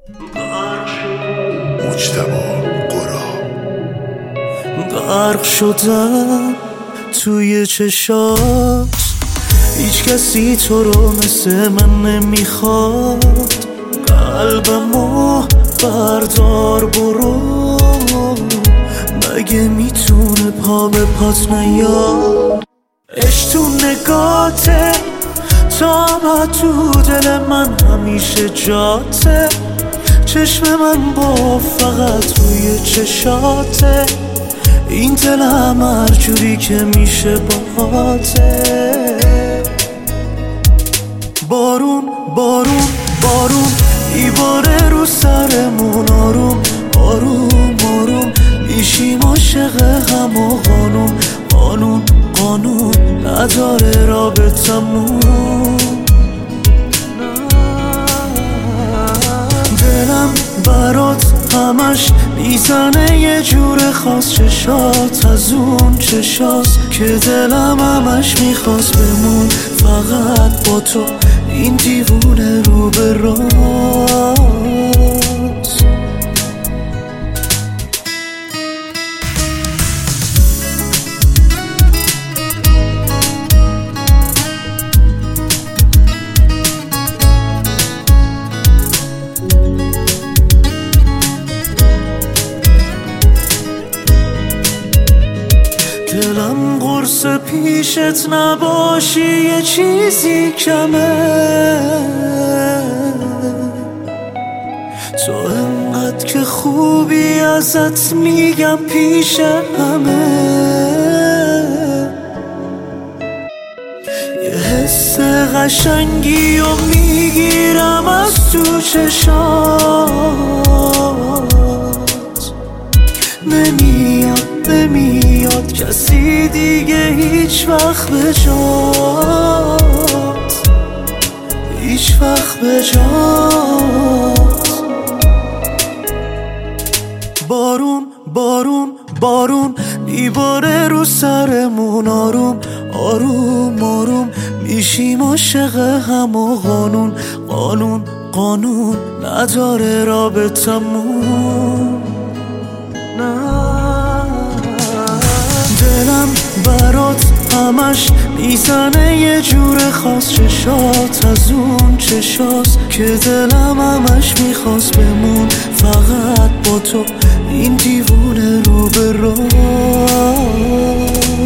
مجتبی قرا. غرق شدم توی چشات، هیچ کسی تو رو مثل من نمیخواد. قلبمو بردار برو، مگه میتونه پا به پات نیاد؟ عشق تو نگاته، تا تو دل من همیشه جاته. چشم من با فقط روی چشاته، این دلم هر جوری که میشه باهاته. بارون بارون بارون میباره رو سرمون، آروم آروم آروم میشیم عاشق هم و قانون قانون قانون نداره رابطمون. دلم برات همش میزنه یه جور خاص، چشات از اون چشاست که دلم همش میخواست بمون فقط با تو، این دیوونه رو به راست. دلم قرص پیشت نباشی یه چیزی کمه، تو انقدر که خوبی ازت میگم پیش همه. یه حس قشنگی و میگیرم از تو چشات، نمیاد کسی دیگه هیچ وقت به جات، هیچ وقت به جات. بارون بارون بارون میباره رو سرمون، آروم آروم آروم میشیم عاشق هم و قانون قانون قانون نداره رابطمون. دلم برات همش میزنه یه جور خاص، چشات از اون چشاست که دلم همش میخواست بمون فقط با تو، این دیوونه رو به راست.